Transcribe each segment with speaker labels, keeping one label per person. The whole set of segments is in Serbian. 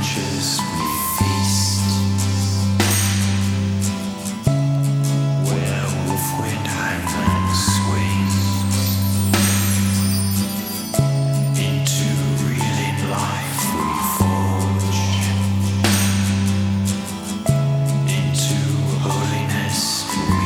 Speaker 1: branches we feast. Where wolf-wind hangs and swings into reeling life we forge. Into holiness we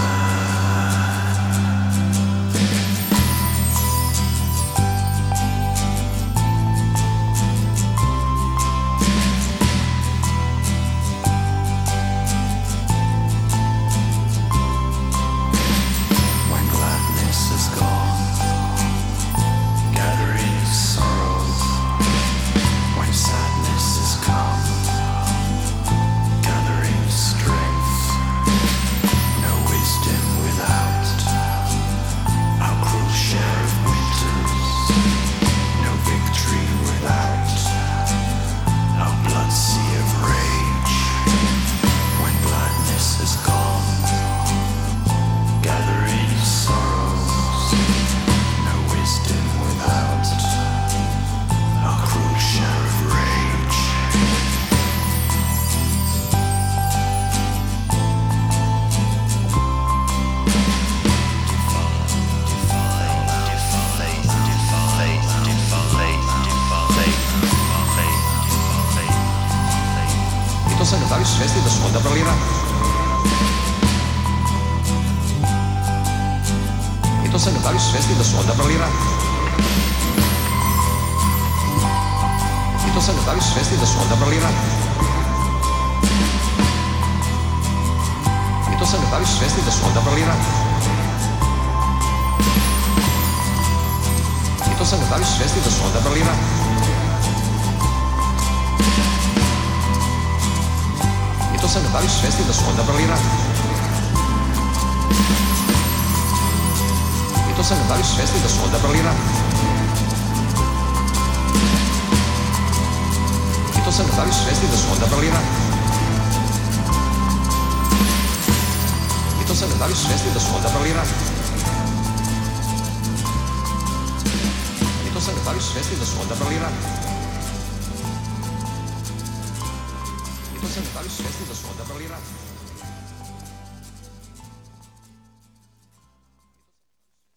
Speaker 2: Da li su svesni da su odabrali rat? Pitao sam ga da li su svesni da su odabrali rat? Pitao sam ga da li su svesni da su odabrali rat? Pitao sam ga da li su svesni da su odabrali rat? Pitao sam ga da li su svesni da su odabrali rat? Pitao sam ga da li su svesni da su odabrali rat? Pitao sam ga da li su svesni da su odabrali rat? Pitao sam ga da li su svesni da su odabrali rat? Pitao sam ga da li su svesni da su odabrali rat? Pitao sam ga da li su svesni da su odabrali rat? Pitao sam ga da li su svesni da su odabrali rat?